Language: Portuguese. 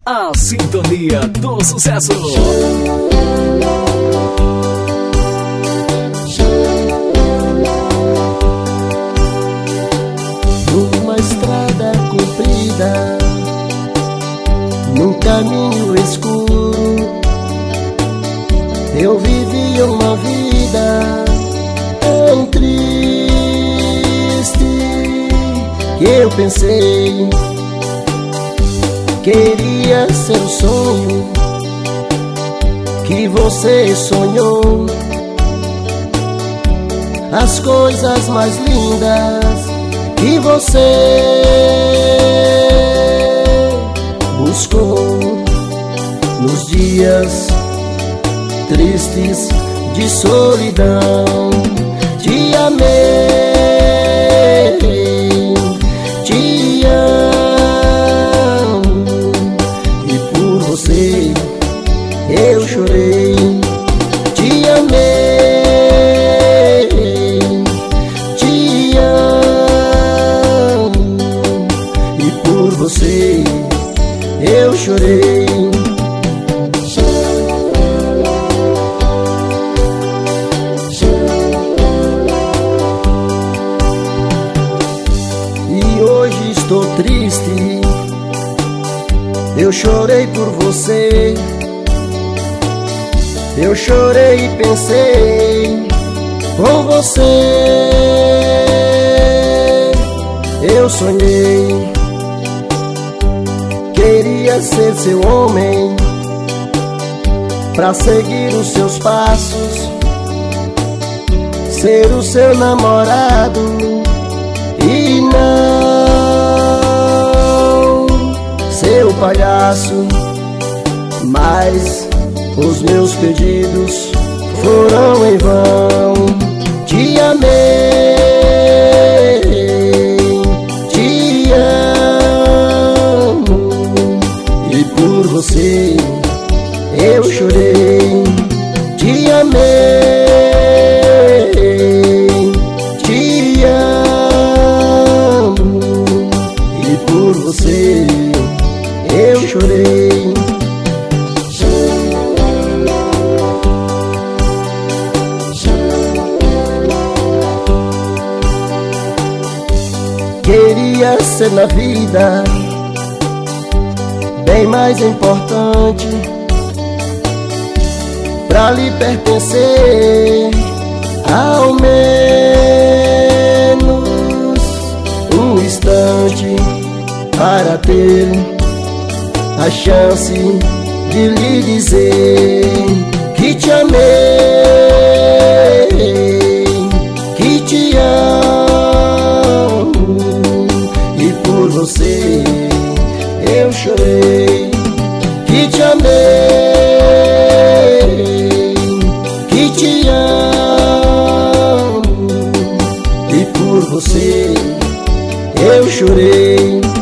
A sintonia do sucesso. Numa estrada comprida, num caminho escuro, eu vivia uma vida tão triste que eu pensei, queria ser o sonho que você sonhou, as coisas mais lindas que você buscou nos dias tristes de solidão. Te amei, te amo, e por você eu chorei. Te amei, te amo, e por você eu chorei. Hoje estou triste, eu chorei por você. Eu chorei e pensei com você. Eu sonhei, queria ser seu homem, pra seguir os seus passos, ser o seu namorado e não seu palhaço. Mas os meus pedidos foram em vão. Te amei, te amo, e por você eu chorei. Te amei, te amo, e por você eu chorei. Queria ser na vida bem mais importante, pra lhe pertencer ao menos um instante, para ter a chance de lhe dizer que te amei, que te amo, e por você eu chorei. Que te amei, que te amo, e por você eu chorei.